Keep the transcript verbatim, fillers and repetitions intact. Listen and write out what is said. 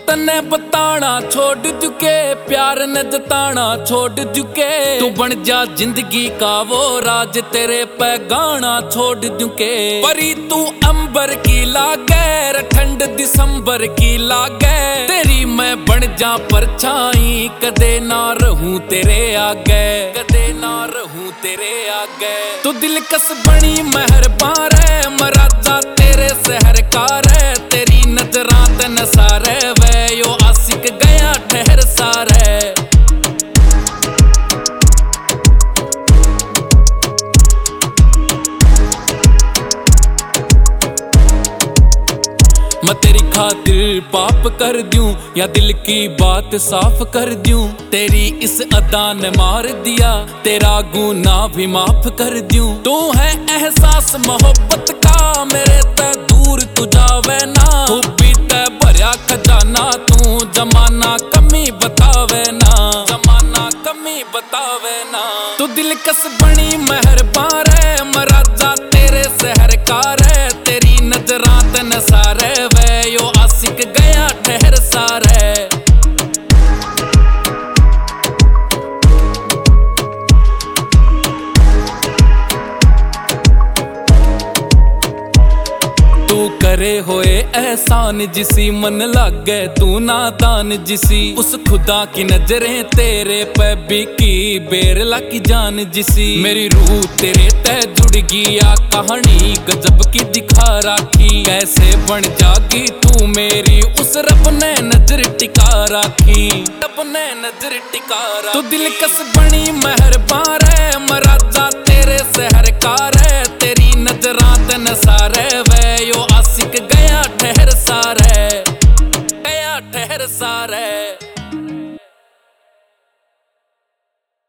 तन्ने बताना छोड़ चुके, प्यार न जताना छोड़ चुके। तू बन जा जिंदगी का वो राज, तेरे पे गाना छोड़ चुके। परी तू अंबर की लागे, ठंड दिसंबर की लागे। तेरी मैं बन जा परछाई, कदे ना रहूं तेरे आगे, कदे ना रहूं तेरे आगे। तू दिलकश बनी मेहरबान है, मराजा तेरे शहर कार है। तेरी नजरां ते नसारे वे, यो आशिक गया ठहर सारे। मैं तेरी खातिर पाप कर दूं, या दिल की बात साफ कर दूं। तेरी इस अदा ने मार दिया, तेरा गुनाह भी माफ कर दूं। तू है एहसास मोहब्बत का, मेरे ते दूर तू जावे ना। खूबी ते भरया खजाना, तू जमाना कमी बतावे ना, जमाना कमी बतावे ना। तू दिलकश बनी मेहरबान है, मराजा तेरे शहर कार है। तेरी नजरां ते नसारे वे, यो आशिक गया ठहर सारे। तू करे होए एहसान जिसी, मन लागे तू नादान जिसी। उस खुदा की नजरें तेरे पे बिकी, बेरला की जान जिसी। मेरी रूह तेरे ते जुड़ गया, कहानी गजब की दिखा राखी। कैसे बन जागी तू मेरी, उस रब ने नजर टिका राखी, रब ने नजर टिका राखी। तू दिलकश बनी मेहरबान है, मराजा तेरे शहर कार है। तेरी नजरां ते नसारे वे, यो आशिक गया ठहर सारे, गया ठहर सारे।